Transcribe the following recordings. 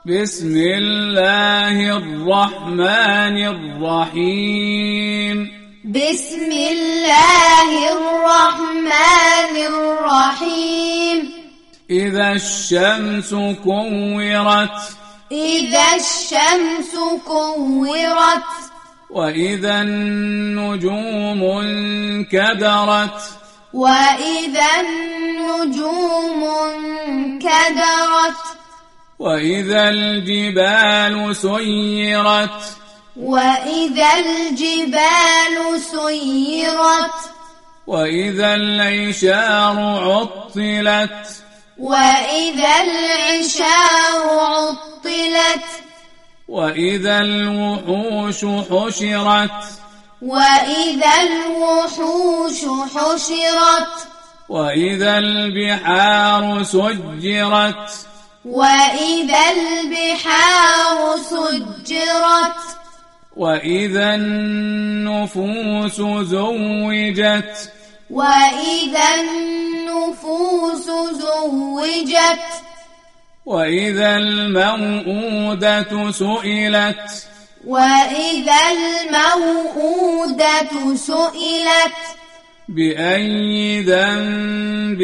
بسم الله الرحمن الرحيم بسم الله الرحمن الرحيم إذا الشمس كورت إذا الشمس كورت وإذا النجوم انكدرت وإذا النجوم انكدرت وإذا الجبال سيرت وإذا الجبال سيرت وإذا العشار عطلت وإذا العشار عطلت وإذا الوحوش حشرت وإذا الوحوش حشرت وإذا البحار سجرت وإذا البحار سجرت وإذا النفوس زوجت وإذا النفوس زوجت وإذا الموءودة سئلت وإذا الموءودة سئلت بأي ذنب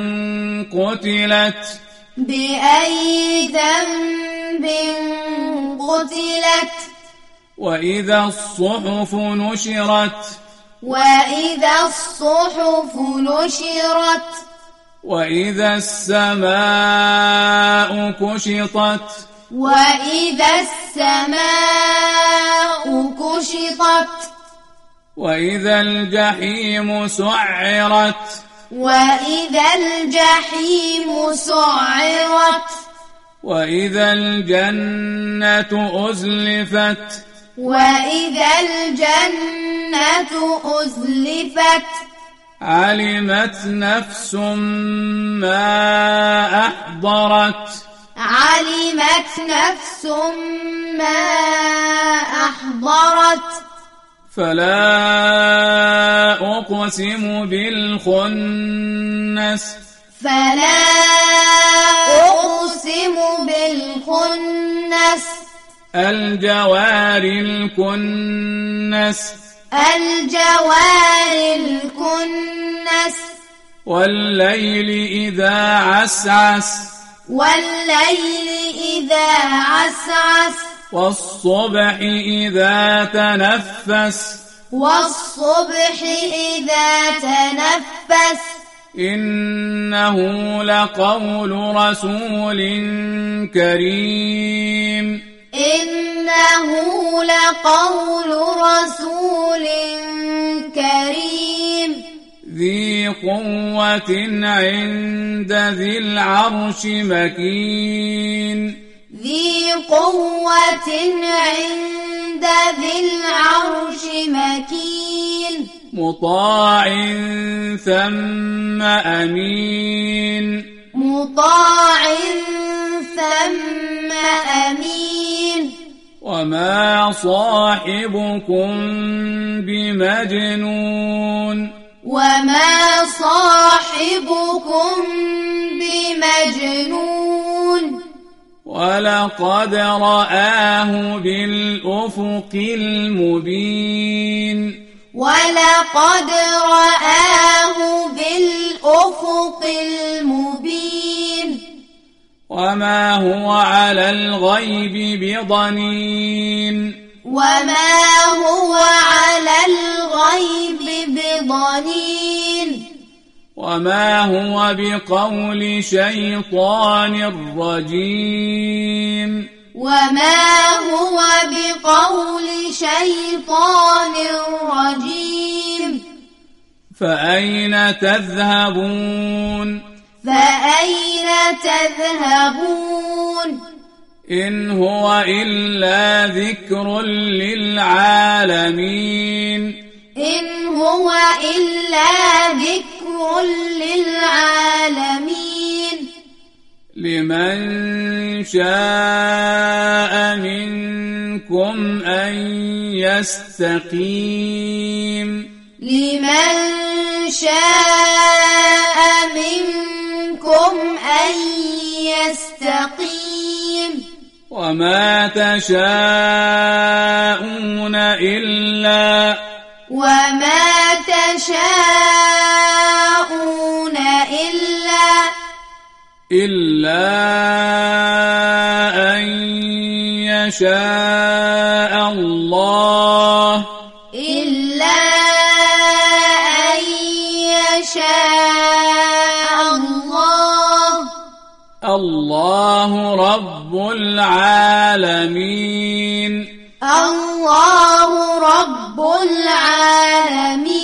قتلت بأي ذنب قتلت وإذا الصحف نشرت وإذا الصحف نشرت وإذا السماء كشطت وإذا السماء كشطت وإذا الجحيم سعرت وإذا الجحيم سعرت وإذا الجنة أزلفت وإذا الجنة أزلفت علمت نفس ما أحضرت علمت نفس ما أحضرت فلا أقسم بالخنس فلا أقسم بالخنس الجوار الكنس الجوار الكنس والليل إذا عسعس والليل إذا عسعس والصبح إذا تنفس والصبح إذا تنفس إنه لقول رسول كريم إنه لقول رسول كريم ذي قوة عند ذي العرش مكين ذي قوة عند ذي العرش مكين مطاع ثم أمين مطاع ثم أمين وما صاحبكم بمجنون وما صاحبكم بمجنون ولقد رآه بالأفق المبين ولقد رآه بالأفق المبين وما هو على الغيب بضنين وما هو على الغيب بضنين وما هو بقول شيطان رجيم وما هو بقول شيطان رجيم فأين تذهبون فأين تذهبون إن هو إلا ذكر للعالمين إن هو إلا ذكر للعالمين لمن شاء منكم أن يستقيم لمن شاء منكم أن يستقيم وما تشاءون إلا أن يشاء الله الله رب العالمين الله رب العالمين